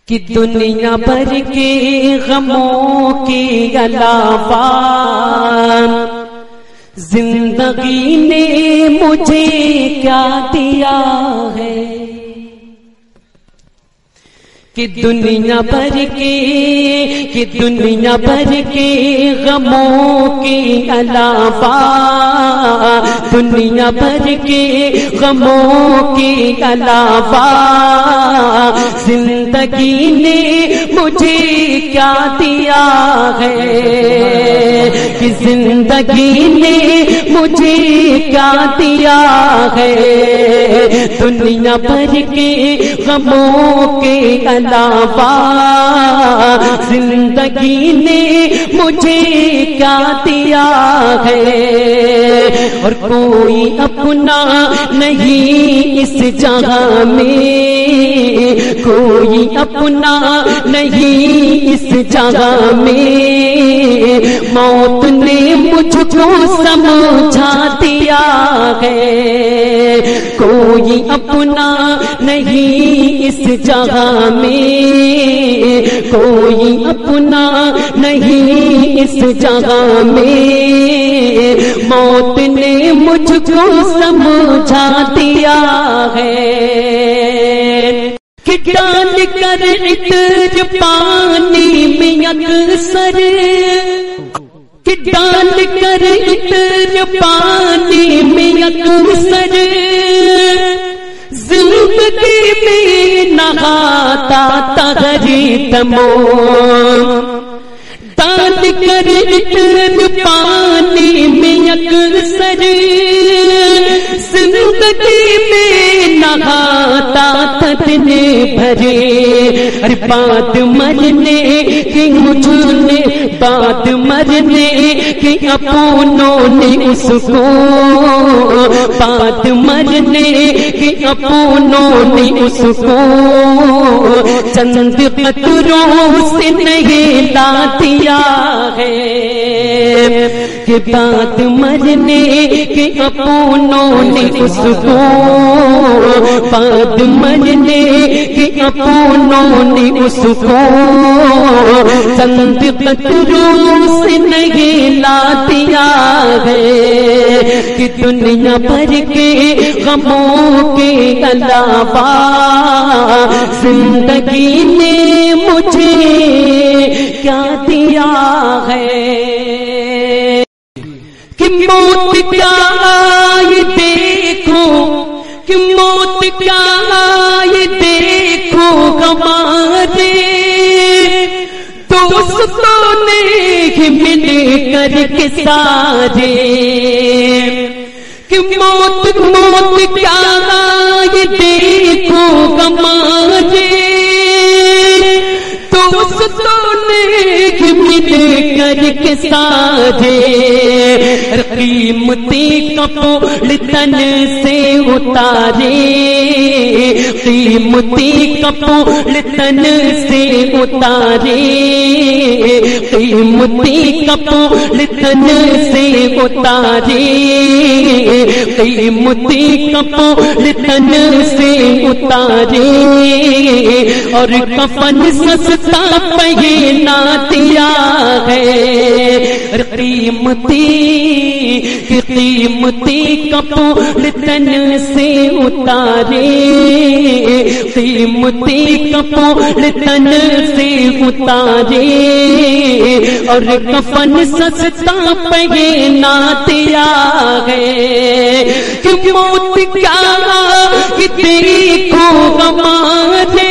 کہ دنیا بھر کے غموں کے علاوہ زندگی نے مجھے کیا دیا ہے، کہ دنیا بھر کے غموں کے علاوہ، دنیا بھر کے غموں کے علاوہ زندگی نے مجھے کیا دیا ہے، کہ زندگی نے مجھے کیا دیا ہے، دنیا بھر کے غموں کے علاوہ زندگی نے مجھے کیا دیا ہے، اور کوئی اپنا نہیں اس جہاں میں، کوئی اپنا نہیں اس جگہ میں، موت نے مجھ کو سمجھا دیا ہے، کوئی اپنا نہیں اس جگہ میں، کوئی اپنا نہیں اس جگہ میں، موت نے مجھ کو سمجھا دیا ہے، کہ ڈال کر عطر پانی میں اکثر، کہ ڈال کر عطر پانی میں اکثر زندگی میں نہاتا تغریتمو، ڈال کر عطر پانی میں اکثر زندگی میں نہاتا تن بھرے، ارے بات مرنے کی مجھے، بات مرنے کی اپنوں نے اس کو، بات مرنے کی اپنوں نے اس کو چند قطروں سے نہیں لا دیا ہے، کہ بات مرنے کی اپنوں نے اس کو، بات مرنے کی اپنوں نے اس کو چند قطروں سے نہیں لا دیا ہے، کہ دنیا بھر کے غموں کے علاوہ زندگی نے مجھے کیا دیا ہے، کہ موت کیا آئی دیکھو، کہ موت کیا آئی دیکھو ہمارے دوستوں نے مل کر کے سارے، کہ موت کیا آئی دیکھو ہمارے دوستوں نے مل کر کے سارے، قیمتی کپڑے تن سے اتارے، قیمتی کپڑے تن سے اتارے، قیمتی کپڑے تن سے اتارے، قیمتی کپڑے تن سے اتارے، اور کفن سستا پہنا دیا ہے، قیمتی کپڑے تن سے اتارے، قیمتی کپڑے تن سے اتارے، اور کفن سستا پہنا دیا ہے، کہ موت کیا دیکھو ہمارے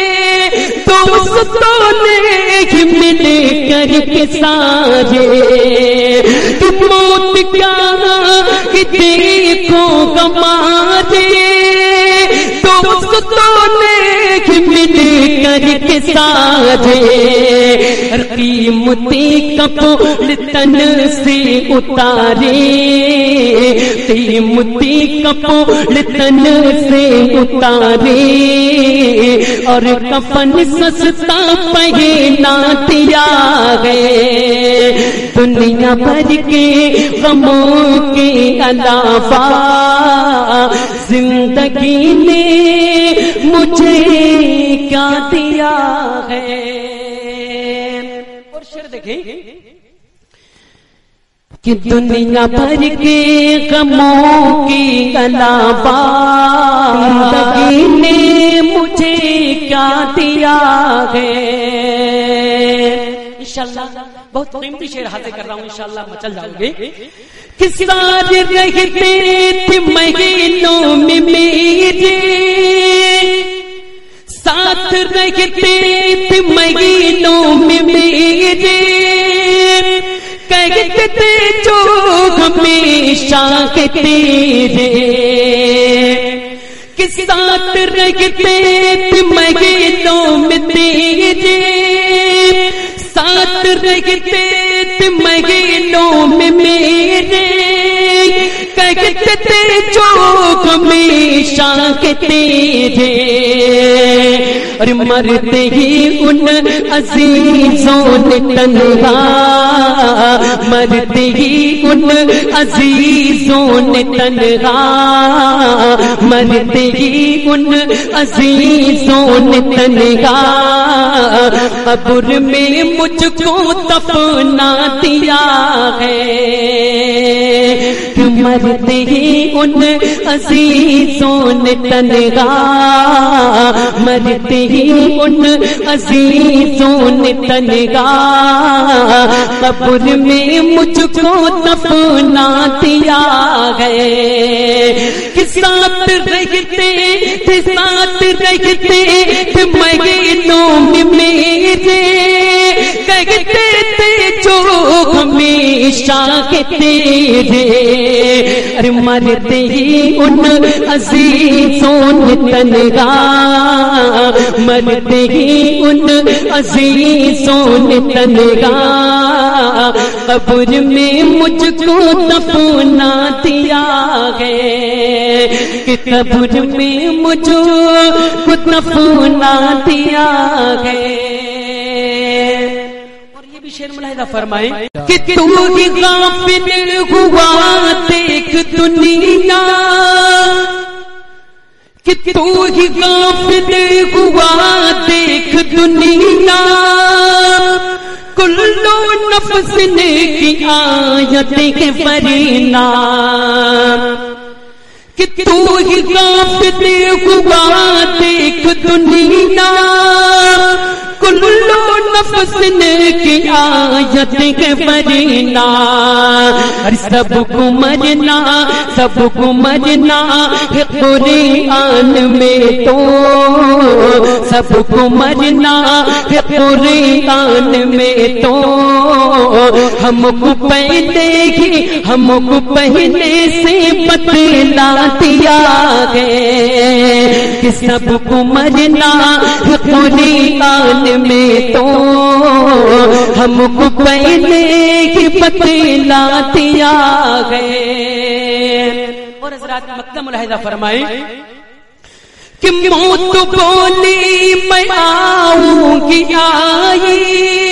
دوستوں نے مل کر کے سارے، کہ موت کیا دیکھو ہمارے دوستوں نے مل کر کے سارے، قیمتی کپڑے تن سے اتارے، قیمتی کپڑے تن سے اتارے، اور کفن سستا پہنا دیا ہے، دنیا بھر کے غموں کے علاوہ زندگی نے مجھے کیا دیا ہے. اور شعر دیکھیں کہ دنیا بھر کے غموں کے علاوہ زندگی نے مجھے کیا دیا ہے. انشاءاللہ بہت قیمتی شعر حاضر کر رہا ہوں، انشاءاللہ مچل جاؤ گے. کہ سارے رہتے تھے مہینوں میں میرے ساتھ، رہتے تھے مہینوں میں میرے، کہتے تھے جو ہمیشہ کے تیرے، کہ ساتھ رہتے تھے مہینوں میں تیرے، ساتھ رہتے تھے مہینوں میں میرے، کہتے تھے جو ہمیشہ کے تیرے. اور مرتے ہی ان عزیزوں نے تنہا، مرتے ہی ان عزیزوں نے تنہا، مرتے ہی ان عزیزوں نے تنہا، قبر میں مجھ کو دفنا دیا ہے. کہ مرتے ہی ان عزیزوں نے تنہا، مرتے ہی ان عزیزوں نے تنہا، قبر میں مجھ کو دفنا دیا ہے. کہ ساتھ رہتے تھے، ساتھ رہتے تھے مہینوں میں میرے، کہتے تھے جو ہمیشہ کے تیرے. ارے مرتے ہی ان عزیزوں نے تنہا، مرتے ہی ان عزیزوں نے تنہا، قبر میں مجھ کو دفنا دیا ہے. کہ قبر میں مجھ کو دفنا دیا ہے. شعر ملاحظہ فرمائیں کہ تو ہی غافل ہوا دیکھ دنیا، کہ تو ہی غافل ہوا دیکھ دنیا، کلو نفس نے کی آیت کے فرینا. کہ تو ہی غافل ہوا دیکھ دنیا، کلو نفس نے کی آیت کے فرینا. سب کو مرنا، سب کو مرنا ہے قرآن میں تو، سب کو مرنا ہے قرآن میں تو، ہم کو پہلے ہی، ہم کو پہلے سے بتلا دیا ہے. کہ سب کو مرنا ہے قرآن میں تو، ہم کو پہلے ہی بتلا دیا ہے. اور حضرات مقدم ملاحظہ فرمائیں کہ موت بولی میں آؤں گی آئی،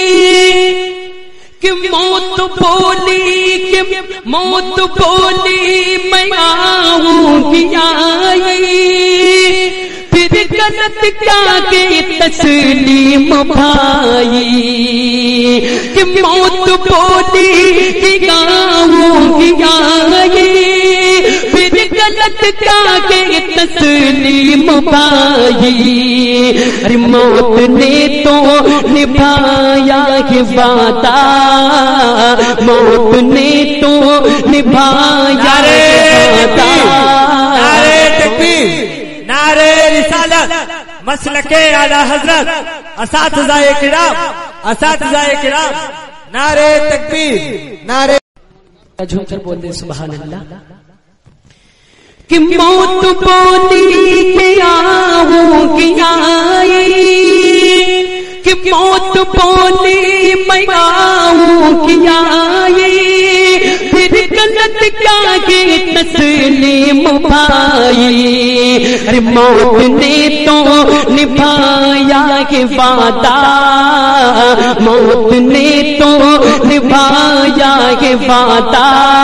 کہ موت بولی، کہ موت بولی میں آؤں گی آئی، پھر غلط کا کے تسلیم بھائی. کہ موت بولی کہ آؤں گی آئی، پھر غلط کا کے تسلیم بھائی. ارے موت نے تو نبھایا ہے وعدہ، موت نے تو نبھایا ہے وعدہ. نعرے تکبیر، نعرے رسالت، مسلک اعلی حضرت، اساتذہ کرام، اساتذہ کرام، نعرے تکبیر، نعرے. جھوم کر بول دے سبحان اللہ. کہ موت بولی کہ آؤں گی آئی، کہ موت بولی میں آؤں گی آئی، پھر جنت کا یہ تسلیم بھائی، ارے موت نے تو نبھایا یہ وعدہ، موت نے تو نبھایا یہ وعدہ،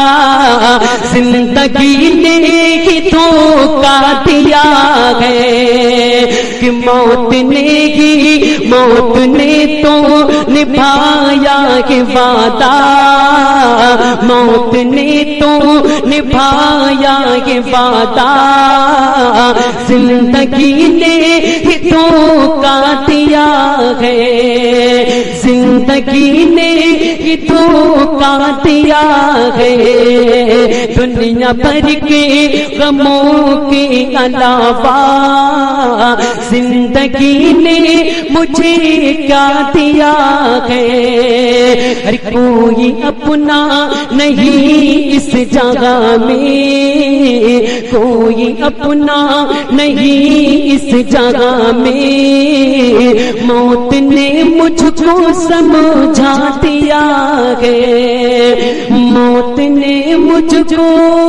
زندگی نے ہی دھوکا دیا ہے کہ موت نے تو نبھایا یہ وعدہ، موت نے تو نبھایا یہ وعدہ، زندگی نے ہی دھوکا دیا ہے، زندگی نے ہی دھوکا دیا ہے، دنیا بھر کے غموں کے علاوہ زندگی نے مجھے کیا دیا ہے، ہر کوئی اپنا نہیں اس جگہ میں، کوئی اپنا نہیں اس جگہ میں، موت نے مجھ کو سمجھا دیا ہے، موت نے مجھ کو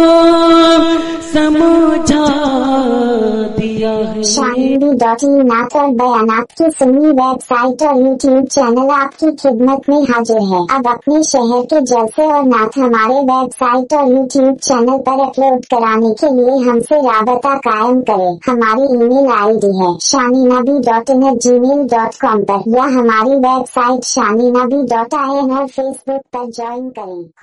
سمجھا دیا ہے۔ شانوی.in نعت اور بیانات کی سنی ویب سائٹ اور یوٹیوب چینل آپ کی خدمت میں حاضر ہے۔ اب اپنے شہر کے جلسے اور نعت ہمارے ویب سائٹ اور یوٹیوب چینل پر اپلوڈ کرانے کے لیے ہم سے رابطہ قائم کریں۔ ہماری ای میل ID ہے shaninabhi.in@gmail.com پر، یا ہماری ویب سائٹ shaninabhi.in اور فیس بک پر جوائن کریں۔